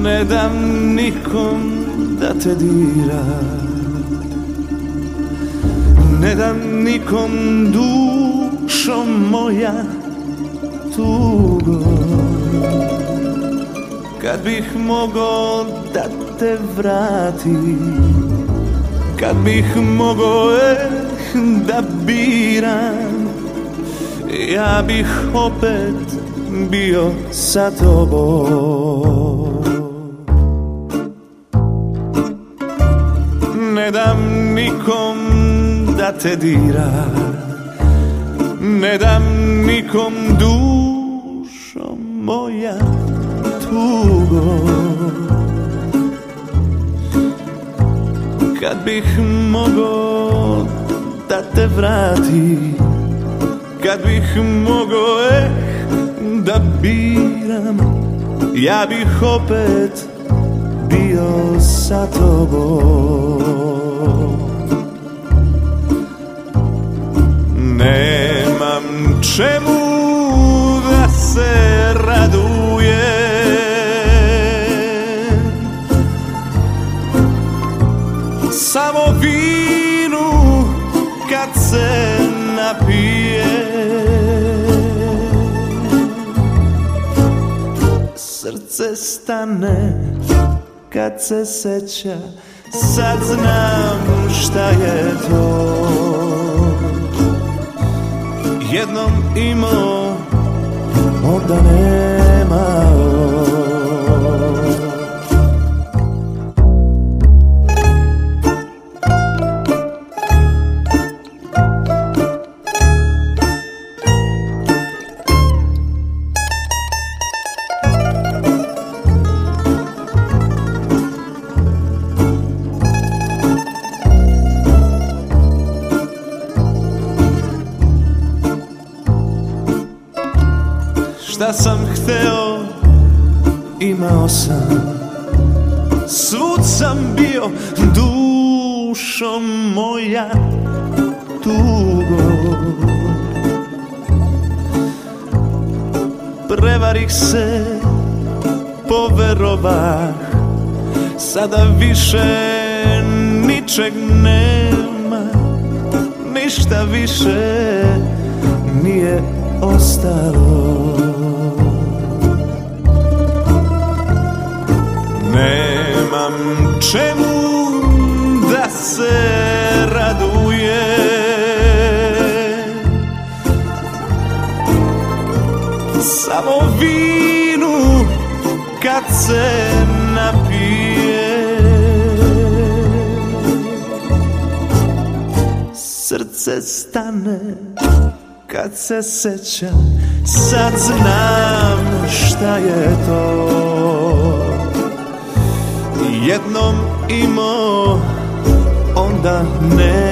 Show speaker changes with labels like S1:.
S1: Ne dam nikom da te dira, ne dam nikom, dušo moja, tugo. Kad bih mogao da te vratim, kad bih mogao da biram, ja bih opet bio sa tobom. Ne dam nikom da te dira, ne dam nikom, dušo moja, tugo. Kad bih mogao da te vratim, kad bih mogao da biram, ja bih opet bio sa tobom. Nemam čemu da se radujem, samo vinu kad se napije. Srce stane kad se seća, sad znam šta je to. Jednom imao, onda nemao. Šta sam hteo, imao sam, svud sam bio, dušo moja, tugo. Prevarih se, poverovah, sada više ničeg nema, ništa više nije ostalo. Nemam čemu da se radujem, samo vinu kad se napije. Srce stane kad se seća, sad znam šta je to. Jednom imao, onda ne.